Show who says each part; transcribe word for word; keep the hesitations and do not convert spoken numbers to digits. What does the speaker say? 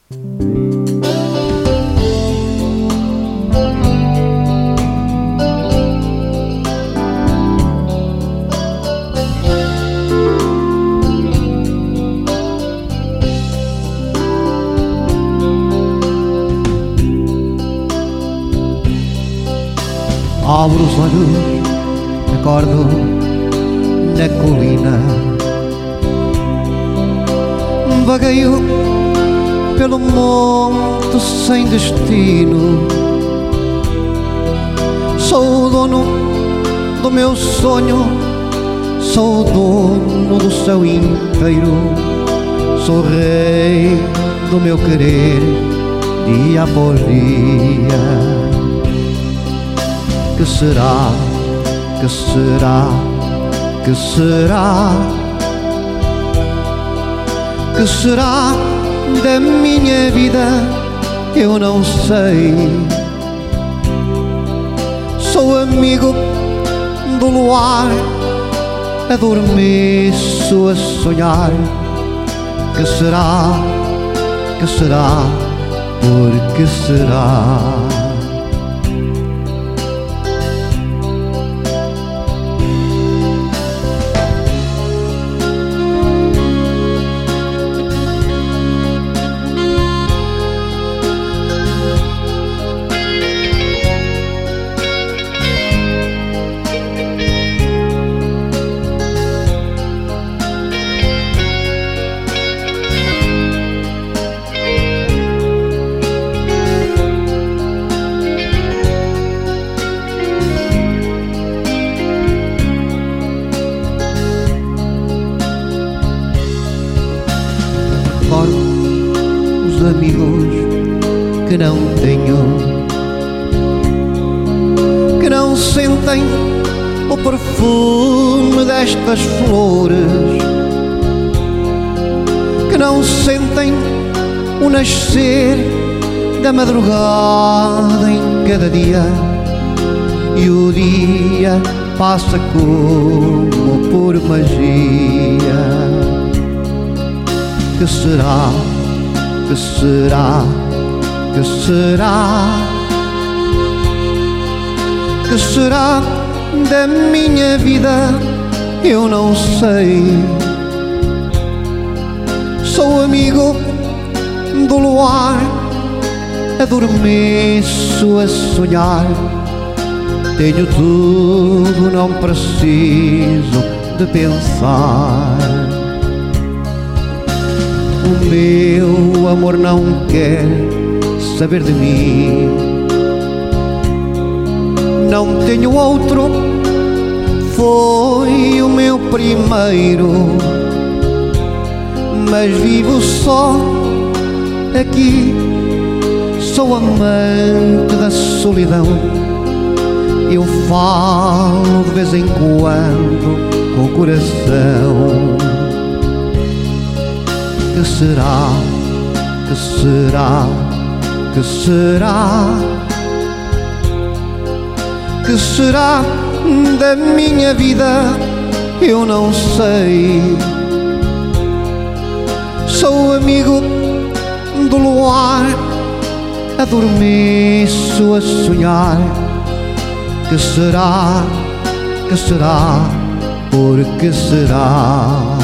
Speaker 1: Abro os olhos, acordo na colina, vagueio pelo monte sem destino. Sou o dono do meu sonho, sou o dono do céu inteiro, sou rei do meu querer, dia após dia. Que será, que será, que será, que será da minha vida? Eu não sei. Sou amigo do luar, adormeço a sonhar. Que será, que será, por que será? Os amigos que não tenho, que não sentem o perfume destas flores, que não sentem o nascer da madrugada em cada dia, e o dia passa como por magia. Que será, que será, que será, que será da minha vida? Eu não sei. Sou amigo do luar, adormeço a sonhar. Tenho tudo, não preciso de pensar. O meu amor não quer saber de mim. Não tenho outro, foi o meu primeiro, mas vivo só aqui. Sou amante da solidão. Eu falo de vez em quando com o coração. Que será, que será, que será, que será da minha vida? Eu não sei. Sou amigo do luar, adormeço a sonhar. Que será, que será, por que será?